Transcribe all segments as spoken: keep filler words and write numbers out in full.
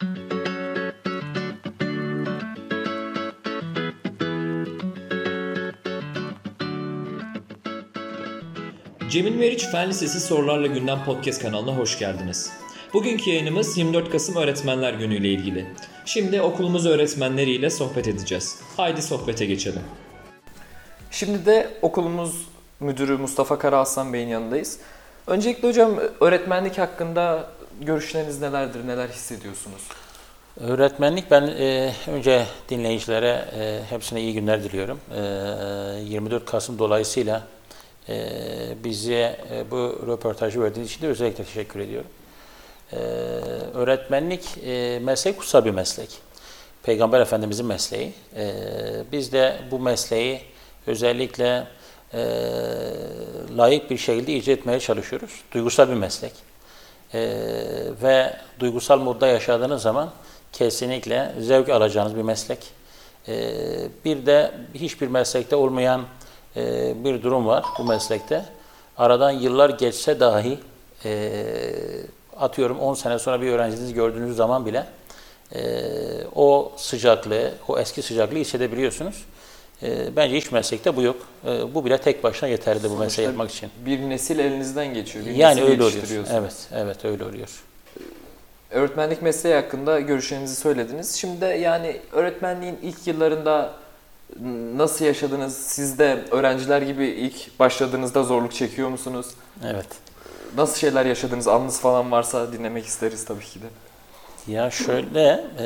Cemil Meriç Fen Lisesi Sorularla Gündem Podcast kanalına hoş geldiniz. Bugünkü yayınımız yirmi dört Kasım Öğretmenler Günü ile ilgili. Şimdi okulumuz öğretmenleriyle sohbet edeceğiz. Haydi sohbete geçelim. Şimdi de okulumuz müdürü Mustafa Karahasan Bey'in yanındayız. Öncelikle hocam öğretmenlik hakkında görüşleriniz nelerdir, neler hissediyorsunuz? Öğretmenlik, ben e, önce dinleyicilere e, hepsine iyi günler diliyorum. E, yirmi dört Kasım dolayısıyla e, bize e, bu röportajı verdiğiniz için de özellikle teşekkür ediyorum. E, öğretmenlik e, meslek kutsal bir meslek. Peygamber Efendimizin mesleği. E, biz de bu mesleği özellikle e, layık bir şekilde icra etmeye çalışıyoruz. Duygusal bir meslek. E, ve duygusal modda yaşadığınız zaman kesinlikle zevk alacağınız bir meslek. E, bir de hiçbir meslekte olmayan e, bir durum var bu meslekte. Aradan yıllar geçse dahi e, atıyorum on sene sonra bir öğrencinizi gördüğünüz zaman bile e, o sıcaklığı, o eski sıcaklığı hissedebiliyorsunuz. E, bence hiç meslekte bu yok. E, bu bile tek başına yeterli bu mesleği yapmak için. Bir nesil elinizden geçiyor. Bir yani nesil öyle oluyor. Evet, evet öyle oluyor. Öğretmenlik mesleği hakkında görüşlerinizi söylediniz. Şimdi de yani öğretmenliğin ilk yıllarında nasıl yaşadınız? Siz de öğrenciler gibi ilk başladığınızda zorluk çekiyor musunuz? Evet. Nasıl şeyler yaşadınız? Anınız falan varsa dinlemek isteriz tabii ki de. Ya şöyle, e,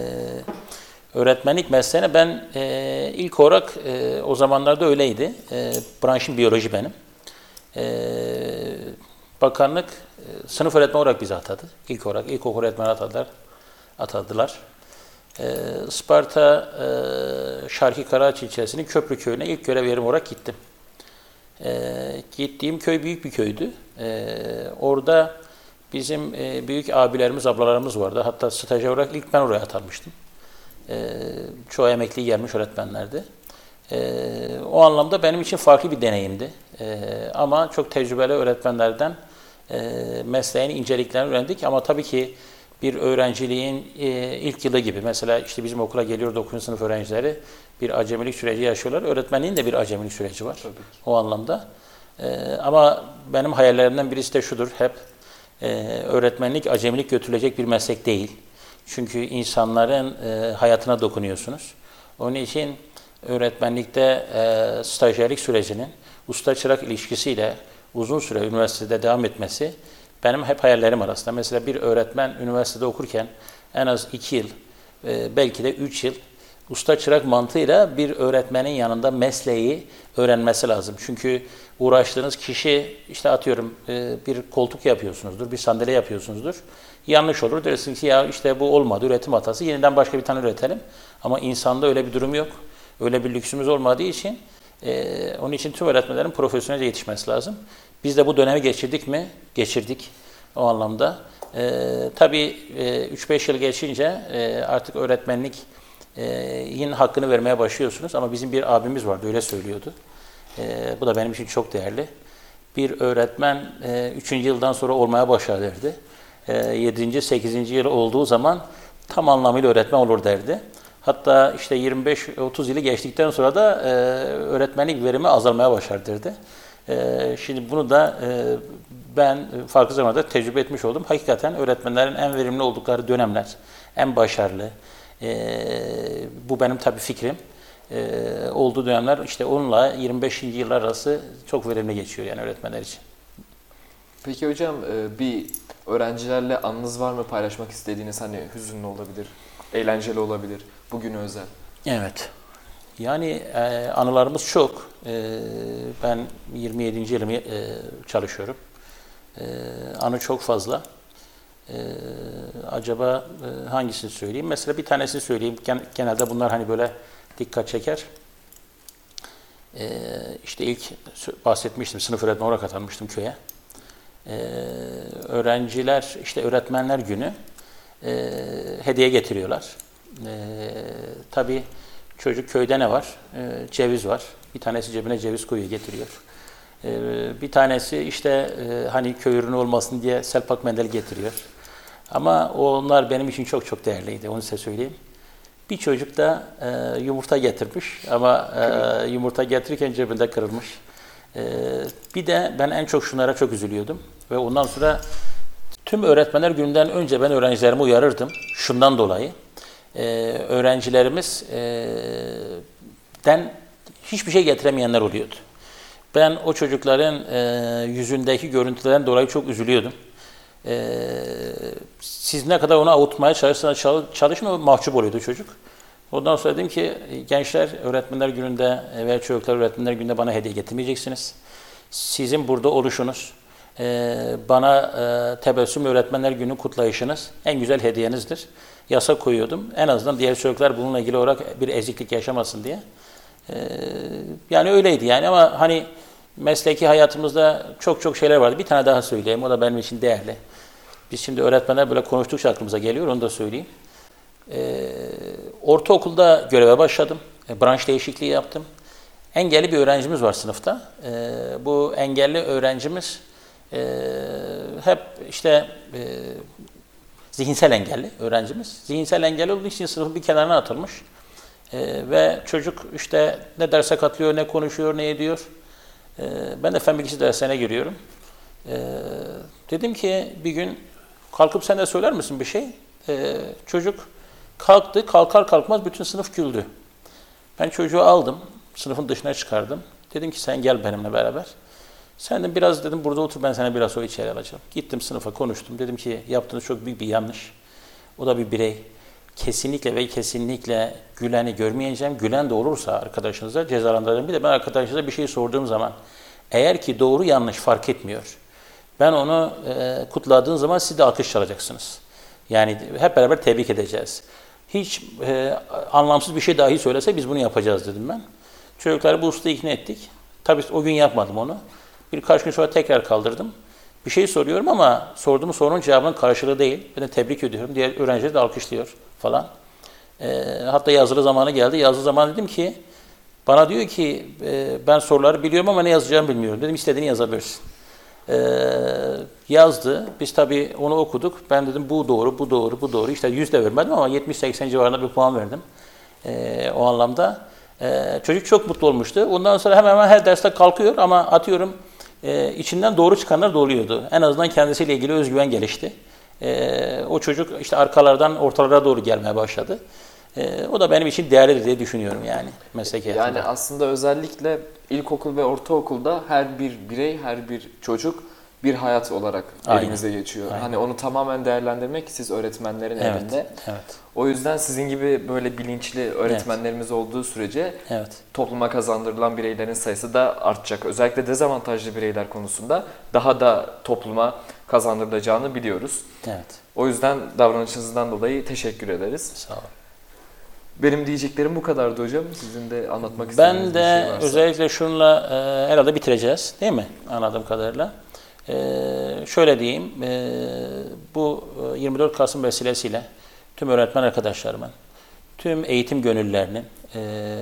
öğretmenlik mesleğine ben e, ilk olarak e, o zamanlarda öyleydi. E, branşım biyoloji benim. E, bakanlık e, sınıf öğretmeni olarak bizi atadı. İlk olarak ilkokul öğretmeni atadılar. atadılar. E, Isparta e, Şarkı Karaağaç ilçesinin Köprü köyüne ilk görev yerim olarak gittim. E, gittiğim köy büyük bir köydü. E, orada bizim e, büyük abilerimiz, ablalarımız vardı. Hatta stajyer olarak ilk ben oraya atanmıştım. E, çoğu emekli gelmiş öğretmenlerdi. E, o anlamda benim için farklı bir deneyimdi. E, ama çok tecrübeli öğretmenlerden e, mesleğin inceliklerini öğrendik. Ama tabii ki bir öğrenciliğin e, ilk yılı gibi. Mesela işte bizim okula geliyor dokuzuncu sınıf öğrencileri bir acemilik süreci yaşıyorlar. Öğretmenliğin de bir acemilik süreci var. O anlamda. E, ama benim hayallerimden birisi de şudur hep. E, öğretmenlik acemilik götürülecek bir meslek değil. Çünkü insanların e, hayatına dokunuyorsunuz. Onun için öğretmenlikte e, stajyerlik sürecinin usta-çırak ilişkisiyle uzun süre üniversitede devam etmesi benim hep hayallerim arasında. Mesela bir öğretmen üniversitede okurken en az iki yıl, e, belki de üç yıl usta-çırak mantığıyla bir öğretmenin yanında mesleği öğrenmesi lazım. Çünkü uğraştığınız kişi, işte atıyorum e, bir koltuk yapıyorsunuzdur, bir sandalye yapıyorsunuzdur. Yanlış olur. Dersiniz ki ya işte bu olmadı, üretim hatası, yeniden başka bir tane üretelim. Ama insanda öyle bir durum yok. Öyle bir lüksümüz olmadığı için e, onun için tüm öğretmenlerin profesyonelce yetişmesi lazım. Biz de bu dönemi geçirdik mi? Geçirdik o anlamda. E, tabii e, üç beş yıl geçince e, artık öğretmenlik e, yine hakkını vermeye başlıyorsunuz. Ama bizim bir abimiz vardı, öyle söylüyordu. E, bu da benim için çok değerli. Bir öğretmen e, üçüncü yıldan sonra olmaya başlar derdi. E, yedinci sekizinci yıl olduğu zaman tam anlamıyla öğretmen olur derdi. Hatta işte yirmi beş otuz yılı geçtikten sonra da e, öğretmenlik verimi azalmaya başlar derdi. E, şimdi bunu da e, ben farklı zamanlarda tecrübe etmiş oldum. Hakikaten öğretmenlerin en verimli oldukları dönemler, en başarılı, e, bu benim tabii fikrim, e, olduğu dönemler işte onunla yirmi beşinci yıllar arası çok verimli geçiyor yani öğretmenler için. Peki hocam bir öğrencilerle anınız var mı paylaşmak istediğiniz, hani hüzünlü olabilir, eğlenceli olabilir, bugüne özel? Evet. Yani e, anılarımız çok. E, ben yirmi yedinci yılımı e, çalışıyorum. E, anı çok fazla. E, acaba e, hangisini söyleyeyim? Mesela bir tanesini söyleyeyim. Gen, genelde bunlar hani böyle dikkat çeker. E, işte ilk bahsetmiştim, sınıf öğretmeni olarak atanmıştım köye. E, öğrenciler, işte öğretmenler günü e, hediye getiriyorlar. E, tabii çocuk köyde ne var? E, ceviz var. Bir tanesi cebine ceviz koyuyor, getiriyor. E, bir tanesi işte e, hani köy ürünü olmasın diye selpak mendil getiriyor. Ama onlar benim için çok çok değerliydi, onu size söyleyeyim. Bir çocuk da e, yumurta getirmiş ama e, yumurta getirirken cebinde kırılmış. E, bir de ben en çok şunlara çok üzülüyordum ve ondan sonra tüm öğretmenler gününden önce ben öğrencilerimi uyarırdım. Şundan dolayı e, öğrencilerimiz e, den hiçbir şey getiremeyenler oluyordu. Ben o çocukların e, yüzündeki görüntülerden dolayı çok üzülüyordum. E, siz ne kadar onu avutmaya çalışsanız çalışın, o mahcup oluyordu çocuk. Ondan sonra dedim ki gençler öğretmenler gününde veya çocuklar öğretmenler gününde bana hediye getirmeyeceksiniz. Sizin burada oluşunuz, e, bana e, tebessüm öğretmenler günü kutlayışınız en güzel hediyenizdir. Yasa koyuyordum. En azından diğer çocuklar bununla ilgili olarak bir eziklik yaşamasın diye. E, yani öyleydi yani ama hani mesleki hayatımızda çok çok şeyler vardı. Bir tane daha söyleyeyim. O da benim için değerli. Biz şimdi öğretmenler böyle konuştukça aklımıza geliyor. Onu da söyleyeyim. Ee, ortaokulda göreve başladım. E, branş değişikliği yaptım. Engelli bir öğrencimiz var sınıfta. E, bu engelli öğrencimiz e, hep işte e, zihinsel engelli öğrencimiz. Zihinsel engelli olduğu için sınıfın bir kenarına atılmış. E, ve çocuk işte ne derse katılıyor, ne konuşuyor, ne ediyor. E, ben de fen bilgisi dersine giriyorum. E, dedim ki bir gün kalkıp sen de söyler misin bir şey? E, çocuk kalktı, kalkar kalkmaz bütün sınıf güldü. Ben çocuğu aldım, sınıfın dışına çıkardım. Dedim ki sen gel benimle beraber. Sen de biraz dedim burada otur, ben sana biraz o içeri alacağım. Gittim sınıfa konuştum. Dedim ki yaptığınız çok büyük bir yanlış. O da bir birey. Kesinlikle ve kesinlikle güleni görmeyeceğim. Gülen de olursa arkadaşınıza cezalandıracağım. Bir de ben arkadaşınıza bir şey sorduğum zaman eğer ki doğru yanlış fark etmiyor. Ben onu e, kutladığım zaman siz de alkış çalacaksınız. Yani hep beraber tebrik edeceğiz. Hiç e, anlamsız bir şey dahi söylese biz bunu yapacağız dedim ben. Çocukları bu usta ikna ettik. Tabii o gün yapmadım onu. Birkaç gün sonra tekrar kaldırdım. Bir şey soruyorum ama sorduğum sorunun cevabının karşılığı değil. Ben de tebrik ediyorum. Diğer öğrenciler de alkışlıyor falan. E, hatta yazılı zamanı geldi. Yazılı zaman dedim ki bana diyor ki e, ben soruları biliyorum ama ne yazacağımı bilmiyorum. Dedim istediğini yazabilirsin. Ee, yazdı. Biz tabii onu okuduk. Ben dedim bu doğru, bu doğru, bu doğru. İşte yüz de vermedim ama yetmiş seksen civarında bir puan verdim. Ee, o anlamda. Ee, çocuk çok mutlu olmuştu. Ondan sonra hemen hemen her derste kalkıyor ama atıyorum e, içinden doğru çıkanlar da oluyordu. En azından kendisiyle ilgili özgüven gelişti. Ee, o çocuk işte arkalardan ortalara doğru gelmeye başladı. Ee, o da benim için değerli diye düşünüyorum yani meslek hayatında. Yani aslında özellikle ilkokul ve ortaokulda her bir birey, her bir çocuk bir hayat olarak elimize geçiyor. Aynen. Hani onu tamamen değerlendirmek siz öğretmenlerin evet, elinde. Evet. O yüzden sizin gibi böyle bilinçli öğretmenlerimiz evet. olduğu sürece evet. topluma kazandırılan bireylerin sayısı da artacak. Özellikle dezavantajlı bireyler konusunda daha da topluma kazandırılacağını biliyoruz. Evet. O yüzden davranışınızdan dolayı teşekkür ederiz. Sağ olun. Benim diyeceklerim bu kadardı hocam. Sizin de anlatmak istediğiniz ben de bir şey varsa. Özellikle şunla e, herhalde bitireceğiz değil mi? Anladığım kadarıyla. E, şöyle diyeyim. E, bu yirmi dört Kasım vesilesiyle tüm öğretmen arkadaşlarımın, tüm eğitim gönüllülerinin e,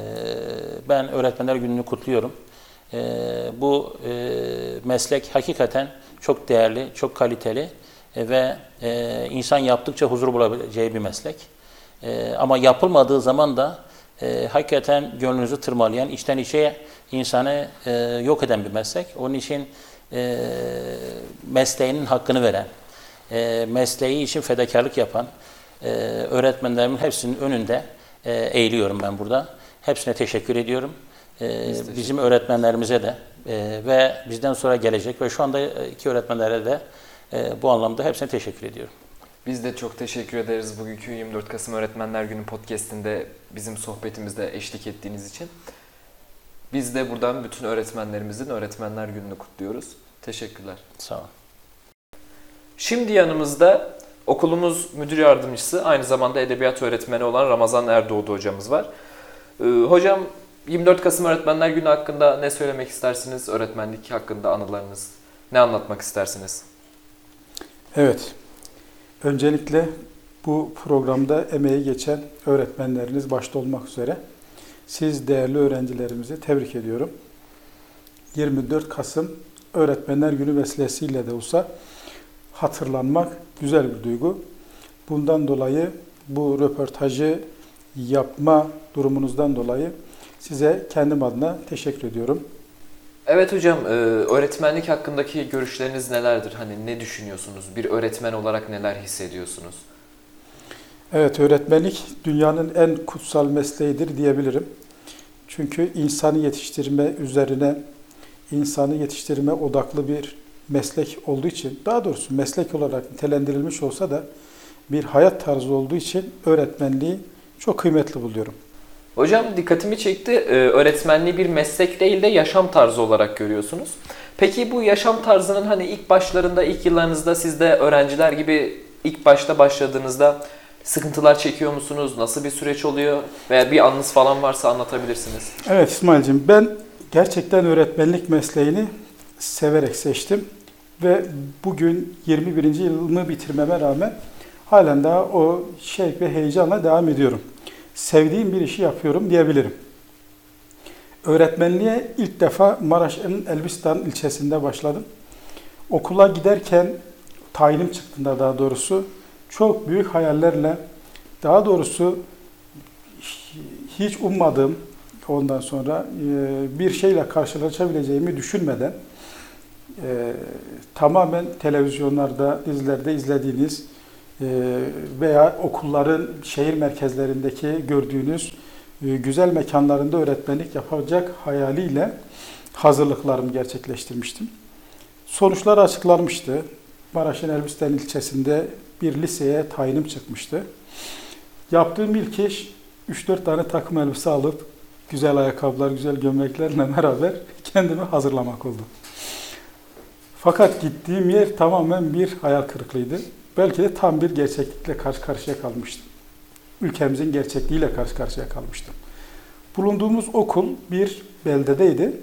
ben Öğretmenler Günü'nü kutluyorum. E, bu e, meslek hakikaten çok değerli, çok kaliteli e, ve e, insan yaptıkça huzur bulabileceği bir meslek. Ee, ama yapılmadığı zaman da e, hakikaten gönlünüzü tırmalayan, içten içe insanı e, yok eden bir meslek. Onun için e, mesleğinin hakkını veren, e, mesleği için fedakarlık yapan e, öğretmenlerimin hepsinin önünde e, eğiliyorum ben burada. Hepsine teşekkür ediyorum. E, Biz bizim öğretmenlerimize de e, ve bizden sonra gelecek ve şu anda iki öğretmenlere de e, bu anlamda hepsine teşekkür ediyorum. Biz de çok teşekkür ederiz bugünkü yirmi dört Kasım Öğretmenler Günü podcast'inde bizim sohbetimizde eşlik ettiğiniz için. Biz de buradan bütün öğretmenlerimizin Öğretmenler Günü'nü kutluyoruz. Teşekkürler. Sağ olun. Şimdi yanımızda okulumuz müdür yardımcısı, aynı zamanda edebiyat öğretmeni olan Ramazan Erdoğdu hocamız var. Ee, hocam yirmi dört Kasım Öğretmenler Günü hakkında ne söylemek istersiniz? Öğretmenlik hakkında anılarınız, ne anlatmak istersiniz? Evet. Öncelikle bu programda emeği geçen öğretmenleriniz başta olmak üzere siz değerli öğrencilerimizi tebrik ediyorum. yirmi dört Kasım Öğretmenler Günü vesilesiyle de olsa hatırlanmak güzel bir duygu. bundan dolayı, bu röportajı yapma durumunuzdan dolayı size kendim adına teşekkür ediyorum. Evet hocam, e, öğretmenlik hakkındaki görüşleriniz nelerdir? Hani ne düşünüyorsunuz? Bir öğretmen olarak neler hissediyorsunuz? Evet, öğretmenlik dünyanın en kutsal mesleğidir diyebilirim. Çünkü insanı yetiştirme üzerine, insanı yetiştirme odaklı bir meslek olduğu için, daha doğrusu meslek olarak nitelendirilmiş olsa da bir hayat tarzı olduğu için öğretmenliği çok kıymetli buluyorum. Hocam dikkatimi çekti. Ee, öğretmenliği bir meslek değil de yaşam tarzı olarak görüyorsunuz. Peki bu yaşam tarzının hani ilk başlarında, ilk yıllarınızda siz de öğrenciler gibi ilk başta başladığınızda sıkıntılar çekiyor musunuz? Nasıl bir süreç oluyor? Veya bir anınız falan varsa anlatabilirsiniz. Evet İsmail'cim, ben gerçekten öğretmenlik mesleğini severek seçtim. Ve bugün yirmi birinci yılımı bitirmeme rağmen halen daha o şevk ve heyecanla devam ediyorum. Sevdiğim bir işi yapıyorum diyebilirim. Öğretmenliğe ilk defa Maraş'ın Elbistan ilçesinde başladım. Okula giderken, tayinim çıktığında daha doğrusu, çok büyük hayallerle, daha doğrusu hiç ummadığım, ondan sonra bir şeyle karşılaşabileceğimi düşünmeden, tamamen televizyonlarda, dizilerde izlediğiniz veya okulların şehir merkezlerindeki gördüğünüz güzel mekanlarında öğretmenlik yapacak hayaliyle hazırlıklarımı gerçekleştirmiştim. Sonuçlar açıklanmıştı. Maraş'ın Elbistan ilçesinde bir liseye tayinim çıkmıştı. Yaptığım ilk iş üç dört tane takım elbise alıp güzel ayakkabılar, güzel gömleklerle beraber kendimi hazırlamak oldu. Fakat gittiğim yer tamamen bir hayal kırıklığıydı. Belki de tam bir gerçeklikle karşı karşıya kalmıştım. Ülkemizin gerçekliğiyle karşı karşıya kalmıştım. Bulunduğumuz okul bir beldedeydi.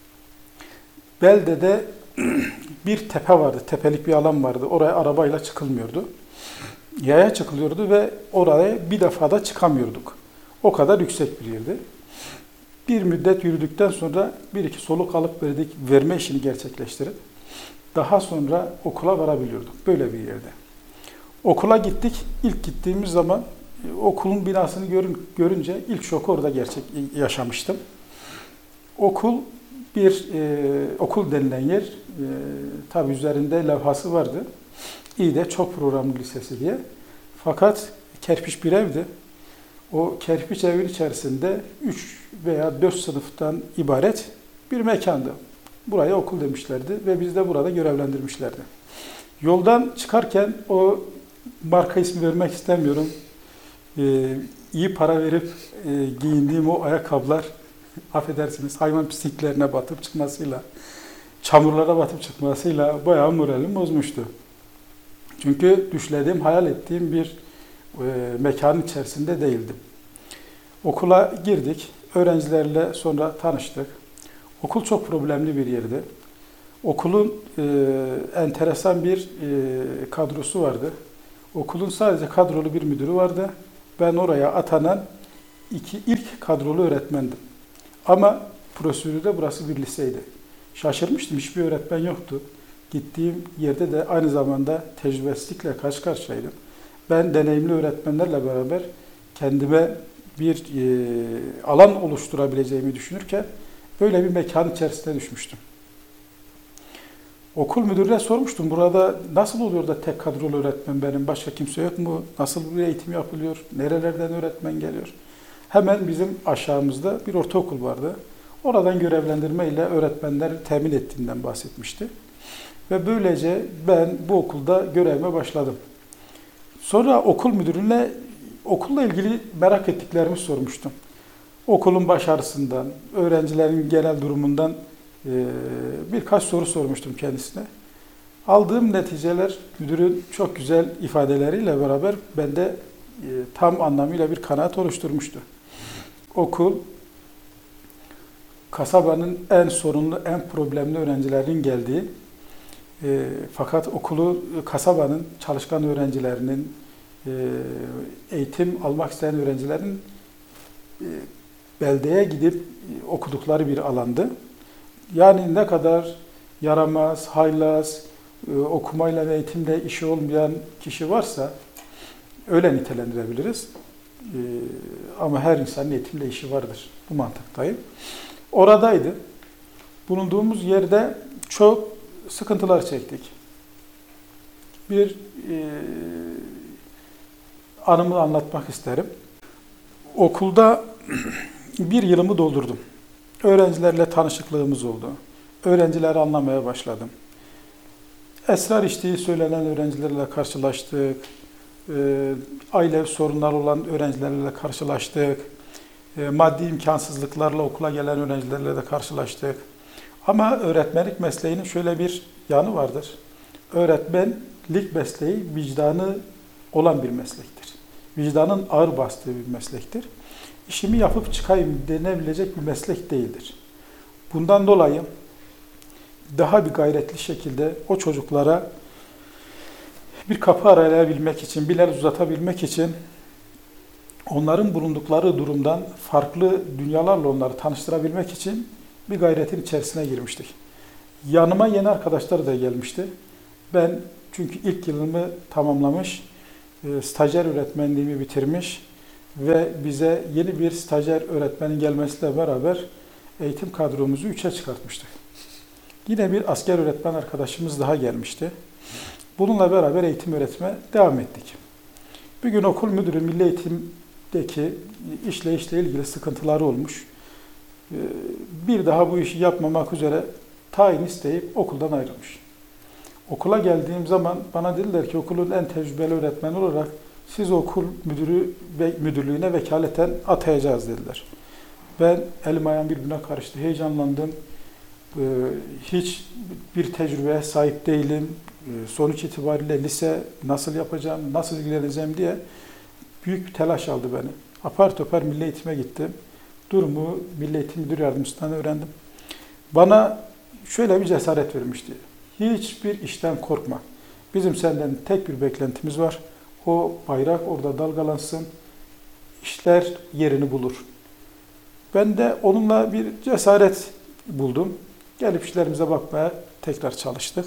Beldede bir tepe vardı, tepelik bir alan vardı. Oraya arabayla çıkılmıyordu. Yaya çıkılıyordu ve oraya bir defada çıkamıyorduk. O kadar yüksek bir yerdi. Bir müddet yürüdükten sonra bir iki soluk alıp verdik, verme işini gerçekleştirip daha sonra okula varabiliyorduk. Böyle bir yerde. Okula gittik. İlk gittiğimiz zaman okulun binasını görün, görünce ilk şoku orada gerçek yaşamıştım. Okul bir e, okul denilen yer, e, tabi üzerinde levhası vardı. İİDE Çok Programlı Lisesi diye. Fakat kerpiç bir evdi. O kerpiç evin içerisinde üç veya dört sınıftan ibaret bir mekandı. Buraya okul demişlerdi ve biz de burada görevlendirmişlerdi. Yoldan çıkarken o marka ismi vermek istemiyorum. Ee, iyi para verip e, giyindiğim o ayakkabılar, affedersiniz, hayvan pisliklerine batıp çıkmasıyla, çamurlara batıp çıkmasıyla bayağı moralim bozmuştu. Çünkü düşlediğim, hayal ettiğim bir e, mekanın içerisinde değildim. Okula girdik, öğrencilerle sonra tanıştık. Okul çok problemli bir yerdi. Okulun e, enteresan bir e, kadrosu vardı. Okulun sadece kadrolu bir müdürü vardı. Ben oraya atanan iki ilk kadrolu öğretmendim. Ama prosedürde burası bir liseydi. Şaşırmıştım, hiçbir öğretmen yoktu. Gittiğim yerde de aynı zamanda tecrübesizlikle karşı karşıyaydım. Ben deneyimli öğretmenlerle beraber kendime bir e, alan oluşturabileceğimi düşünürken böyle bir mekanın içerisine düşmüştüm. Okul müdürüne sormuştum, burada nasıl oluyor da tek kadrolu öğretmen benim, başka kimse yok mu? Nasıl bir eğitim yapılıyor? Nerelerden öğretmen geliyor? Hemen bizim aşağımızda bir ortaokul vardı. Oradan görevlendirme ile öğretmenler temin ettiğinden bahsetmişti. Ve böylece ben bu okulda görevime başladım. Sonra okul müdürüne okulla ilgili merak ettiklerimi sormuştum. Okulun başarısından, öğrencilerin genel durumundan birkaç soru sormuştum kendisine. Aldığım neticeler müdürün çok güzel ifadeleriyle beraber bende tam anlamıyla bir kanaat oluşturmuştu. Okul, kasabanın en sorunlu, en problemli öğrencilerin geldiği, fakat okulu kasabanın çalışkan öğrencilerinin, eğitim almak isteyen öğrencilerin beldeye gidip okudukları bir alandı. Yani ne kadar yaramaz, haylaz, okumayla ve eğitimle işi olmayan kişi varsa Öyle nitelendirebiliriz. Ee, ama her insanın eğitimle işi vardır. Bu mantıktayım. Oradaydı. Bulunduğumuz yerde çok sıkıntılar çektik. Bir e, anımı anlatmak isterim. Okulda bir yılımı doldurdum. Öğrencilerle tanışıklığımız oldu. Öğrencileri anlamaya başladım. Esrar içtiği söylenen öğrencilerle karşılaştık. E, aile sorunları olan öğrencilerle karşılaştık. E, maddi imkansızlıklarla okula gelen öğrencilerle de karşılaştık. Ama öğretmenlik mesleğinin şöyle bir yanı vardır. Öğretmenlik mesleği vicdanı olan bir meslektir. Vicdanın ağır bastığı bir meslektir. İşimi yapıp çıkayım denebilecek bir meslek değildir. Bundan dolayı daha bir gayretli şekilde o çocuklara bir kapı aralayabilmek için, bir el uzatabilmek için onların bulundukları durumdan farklı dünyalarla onları tanıştırabilmek için bir gayretin içerisine girmiştik. Yanıma yeni arkadaşlar da gelmişti. Ben çünkü ilk yılımı tamamlamış, stajyer öğretmenliğimi bitirmiş ve bize yeni bir stajyer öğretmenin gelmesiyle beraber eğitim kadromuzu üçe çıkartmıştık. Yine bir asker öğretmen arkadaşımız daha gelmişti. Bununla beraber eğitim öğretime devam ettik. Bir gün okul müdürü milli eğitimdeki işleyişle ilgili sıkıntıları olmuş. Bir daha bu işi yapmamak üzere tayin isteyip okuldan ayrılmış. Okula geldiğim zaman bana dediler ki okulun en tecrübeli öğretmeni olarak siz okul müdürü ve müdürlüğüne vekaleten atayacağız dediler. Ben elim ayağım birbirine karıştı, heyecanlandım. Hiç bir tecrübeye sahip değilim. Sonuç itibariyle lise nasıl yapacağım, nasıl ilgileneceğim diye büyük bir telaş aldı beni. Apar topar milli eğitime gittim. Durumu Milli Eğitim Müdür Yardımcısından öğrendim. Bana şöyle bir cesaret vermişti. Hiçbir işten korkma. Bizim senden tek bir beklentimiz var. O bayrak orada dalgalansın. İşler yerini bulur. Ben de onunla bir cesaret buldum. Gelip işlerimize bakmaya tekrar çalıştık.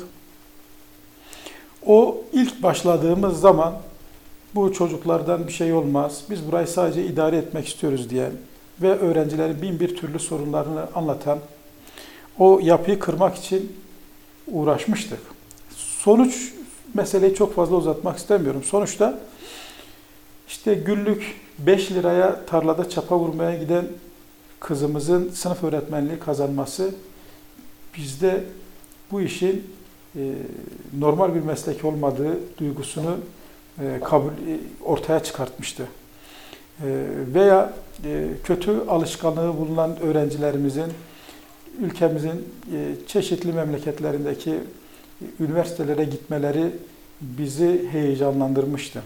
O ilk başladığımız zaman bu çocuklardan bir şey olmaz. Biz burayı sadece idare etmek istiyoruz diyen ve öğrencilerin bin bir türlü sorunlarını anlatan o yapıyı kırmak için uğraşmıştık. Sonuç, meseleyi çok fazla uzatmak istemiyorum. Sonuçta işte günlük beş liraya tarlada çapa vurmaya giden kızımızın sınıf öğretmenliği kazanması bizde bu işin e, normal bir meslek olmadığı duygusunu e, kabul e, ortaya çıkartmıştı. E, veya e, kötü alışkanlığı bulunan öğrencilerimizin ülkemizin e, çeşitli memleketlerindeki e, üniversitelere gitmeleri bizi heyecanlandırmıştı.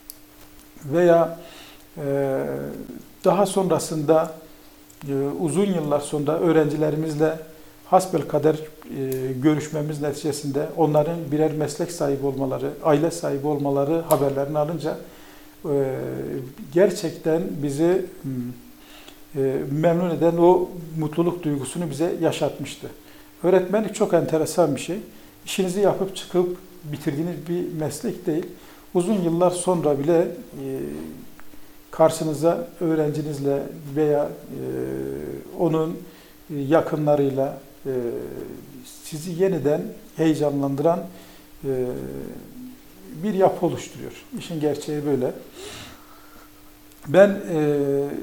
Veya e, daha sonrasında e, uzun yıllar sonra öğrencilerimizle hasbelkader e, görüşmemiz neticesinde onların birer meslek sahibi olmaları, aile sahibi olmaları haberlerini alınca e, gerçekten bizi e, memnun eden o mutluluk duygusunu bize yaşatmıştı. Öğretmenlik çok enteresan bir şey. İşinizi yapıp çıkıp bitirdiğiniz bir meslek değil. Uzun yıllar sonra bile e, karşınıza öğrencinizle veya e, onun yakınlarıyla e, sizi yeniden heyecanlandıran e, bir yapı oluşturuyor. İşin gerçeği böyle. Ben e,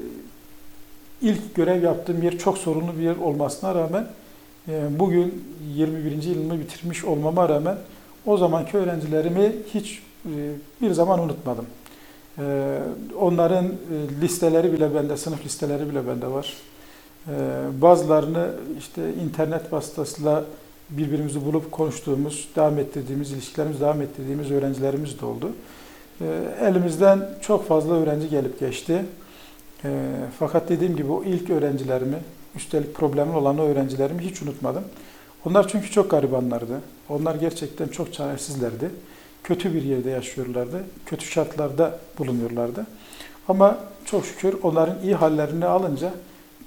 ilk görev yaptığım yer çok sorunlu bir yer olmasına rağmen e, bugün yirmi birinci yılımı bitirmiş olmama rağmen o zamanki öğrencilerimi hiç e, bir zaman unutmadım. E, onların e, listeleri bile bende, sınıf listeleri bile bende var. E, bazılarını işte internet vasıtasıyla birbirimizi bulup konuştuğumuz, devam ettirdiğimiz, ilişkilerimizi devam ettirdiğimiz öğrencilerimiz de oldu. E, elimizden çok fazla öğrenci gelip geçti. E, fakat dediğim gibi o ilk öğrencilerimi, üstelik problemli olan o öğrencilerimi hiç unutmadım. Onlar çünkü çok garibanlardı. Onlar gerçekten çok çaresizlerdi. Kötü bir yerde yaşıyorlardı. Kötü şartlarda bulunuyorlardı. Ama çok şükür onların iyi hallerini alınca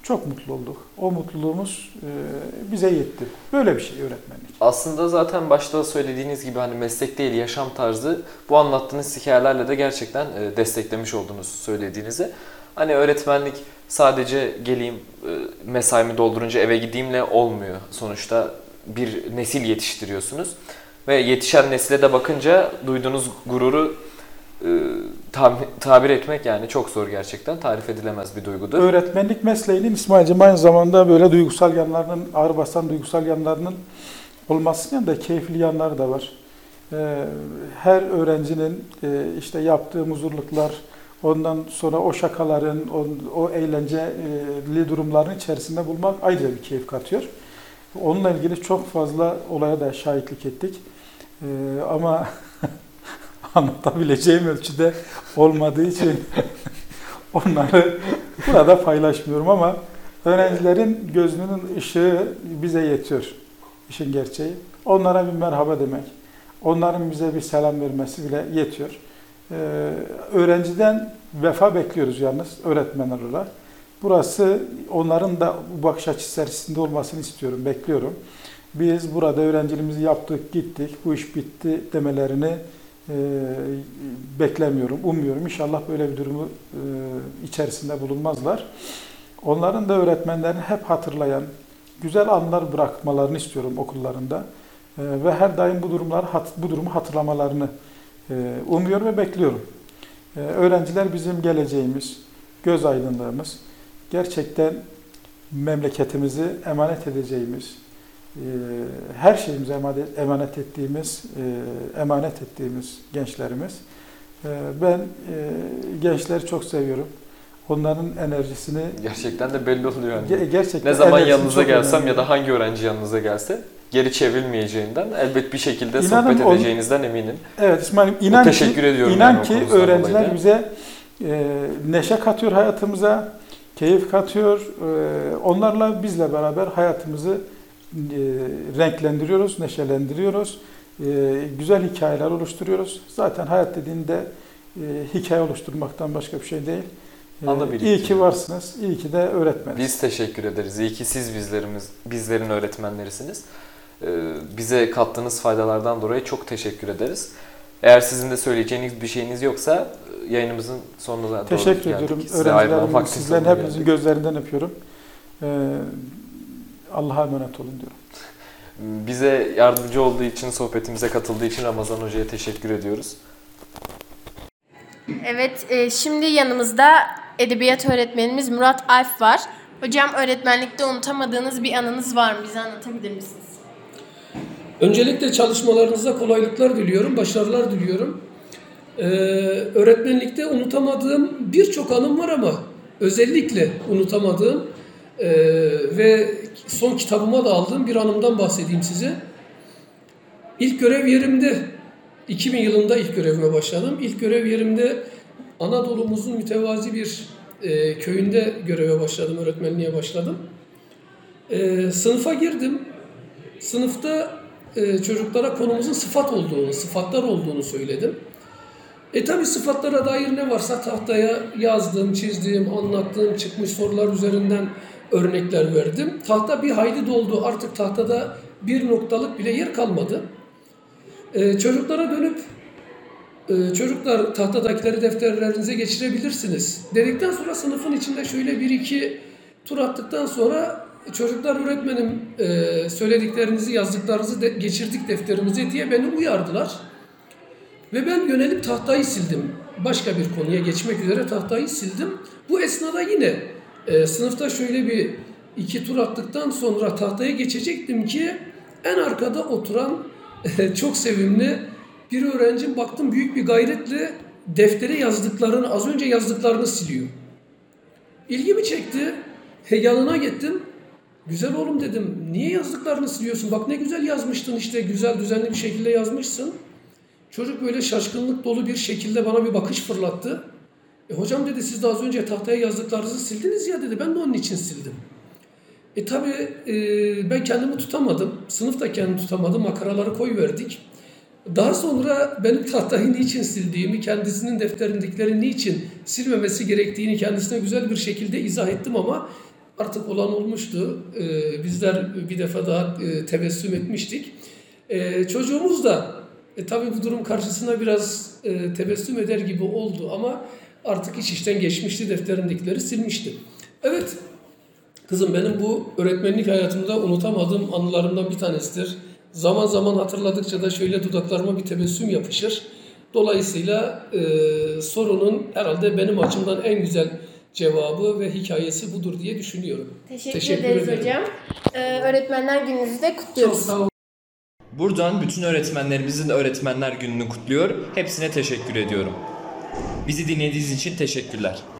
Çok mutlu olduk. O mutluluğumuz e, bize yetti. Böyle bir şey öğretmenlik. Aslında zaten başta söylediğiniz gibi hani meslek değil yaşam tarzı, bu anlattığınız hikayelerle de gerçekten e, desteklemiş oldunuz söylediğinizi. Hani öğretmenlik sadece geleyim e, mesaimi doldurunca eve gideyimle olmuyor. Sonuçta bir nesil yetiştiriyorsunuz. Ve yetişen nesile de bakınca duyduğunuz gururu e, tab- tabir etmek yani çok zor gerçekten. Tarif edilemez bir duygudur. Öğretmenlik mesleğinin İsmail'cim aynı zamanda böyle duygusal yanlarının, ağır basan duygusal yanlarının olmasının yanında keyifli yanları da var. Ee, her öğrencinin e, işte yaptığı muzurluklar, ondan sonra o şakaların, o, o eğlenceli durumların içerisinde bulmak ayrıca bir keyif katıyor. Onunla ilgili çok fazla olaya da şahitlik ettik. Ee, ama anlatabileceğim ölçüde olmadığı için onları burada paylaşmıyorum ama öğrencilerin gözünün ışığı bize yetiyor. İşin gerçeği. Onlara bir merhaba demek, onların bize bir selam vermesi bile yetiyor. Ee, öğrenciden vefa bekliyoruz yalnız öğretmenler olarak. Burası onların da bu bakış açısı içerisinde olmasını istiyorum, bekliyorum. Biz burada öğrenciliğimizi yaptık, gittik, bu iş bitti demelerini e, beklemiyorum, umuyorum. İnşallah böyle bir durumu e, içerisinde bulunmazlar. Onların da öğretmenlerini hep hatırlayan, güzel anlar bırakmalarını istiyorum okullarında. E, ve her daim bu durumları bu durumu hatırlamalarını e, umuyorum ve bekliyorum. E, öğrenciler bizim geleceğimiz, göz aydınlığımız. Gerçekten memleketimizi emanet edeceğimiz, her şeyimizi emanet ettiğimiz, emanet ettiğimiz gençlerimiz. Ben gençleri çok seviyorum. Onların enerjisini... Gerçekten de belli oluyor yani. Gerçekten ne zaman yanınıza gelsem önemli. Ya da hangi öğrenci yanınıza gelse geri çevrilmeyeceğinden, elbet bir şekilde İnanın sohbet edeceğinizden on, eminim. Evet İsmail'im, inan teşekkür ki, ediyorum inan yani ki öğrenciler bize e, neşe katıyor hayatımıza, keyif katıyor. E, onlarla bizle beraber hayatımızı e, renklendiriyoruz, neşelendiriyoruz. E, güzel hikayeler oluşturuyoruz. Zaten hayat dediğinde e, hikaye oluşturmaktan başka bir şey değil. E, iyi ki varsınız, iyi ki de öğretmeniz. Biz teşekkür ederiz. İyi ki siz bizlerimiz, bizlerin öğretmenlerisiniz. E, bize kattığınız faydalardan dolayı çok teşekkür ederiz. Eğer sizin de söyleyeceğiniz bir şeyiniz yoksa yayınımızın sonuna doğru geldik. Teşekkür ediyorum. Öğrencilerim, sizlerin hepinizin gözlerinden öpüyorum. Ee, Allah'a emanet olun diyorum. Bize yardımcı olduğu için, sohbetimize katıldığı için Ramazan Hoca'ya teşekkür ediyoruz. Evet, e, şimdi yanımızda edebiyat öğretmenimiz Murat Alp var. Hocam, öğretmenlikte unutamadığınız bir anınız var mı? Bize anlatabilir misiniz? Öncelikle çalışmalarınızda kolaylıklar diliyorum, başarılar diliyorum. Ee, öğretmenlikte unutamadığım birçok anım var ama özellikle unutamadığım e, ve son kitabıma da aldığım bir anımdan bahsedeyim size. İlk görev yerimde, iki bin yılında ilk görevime başladım. İlk görev yerimde Anadolu'muzun mütevazi bir e, köyünde göreve başladım, öğretmenliğe başladım. E, sınıfa girdim. Sınıfta e, çocuklara konumuzun sıfat olduğunu, sıfatlar olduğunu söyledim. E tabi sıfatlara dair ne varsa tahtaya yazdığım, çizdiğim, anlattığım, çıkmış sorular üzerinden örnekler verdim. Tahta bir hayli doldu. Artık tahtada bir noktalık bile yer kalmadı. Ee, çocuklara dönüp e, çocuklar tahtadakileri defterlerinize geçirebilirsiniz dedikten sonra sınıfın içinde şöyle bir iki tur attıktan sonra çocuklar öğretmenim e, söylediklerinizi, yazdıklarınızı de, geçirdik defterimize diye beni uyardılar. Ve ben yönelip tahtayı sildim. Başka bir konuya geçmek üzere tahtayı sildim. Bu esnada yine e, sınıfta şöyle bir iki tur attıktan sonra tahtaya geçecektim ki en arkada oturan e, çok sevimli bir öğrencim baktım büyük bir gayretle deftere yazdıklarını, az önce yazdıklarını siliyor. İlgimi çekti. He, yanına gittim. Güzel oğlum dedim. Niye yazdıklarını siliyorsun? Bak ne güzel yazmıştın işte. Güzel düzenli bir şekilde yazmışsın. Çocuk böyle şaşkınlık dolu bir şekilde bana bir bakış fırlattı. E, hocam dedi siz de az önce tahtaya yazdıklarınızı sildiniz ya dedi. Ben de onun için sildim. E tabi e, ben kendimi tutamadım. Sınıfta kendimi tutamadım. Makaraları koyuverdik. Daha sonra benim tahtayı niçin sildiğimi, kendisinin defterindekileri niçin silmemesi gerektiğini kendisine güzel bir şekilde izah ettim ama artık olan olmuştu. E, bizler bir defa daha e, tebessüm etmiştik. E, çocuğumuz da e, tabii bu durum karşısında biraz e, tebessüm eder gibi oldu ama artık iş işten geçmişti, defterindekileri silmişti. Evet, kızım benim bu öğretmenlik hayatımda unutamadığım anılarımdan bir tanesidir. Zaman zaman hatırladıkça da şöyle dudaklarıma bir tebessüm yapışır. Dolayısıyla e, sorunun herhalde benim açımdan en güzel cevabı ve hikayesi budur diye düşünüyorum. Teşekkür, Teşekkür ederiz ederim. hocam. Ee, öğretmenler gününüzü de kutluyoruz. Çok sağ olun. Buradan bütün öğretmenlerimizin de Öğretmenler Günü'nü kutluyor. Hepsine teşekkür ediyorum. Bizi dinlediğiniz için teşekkürler.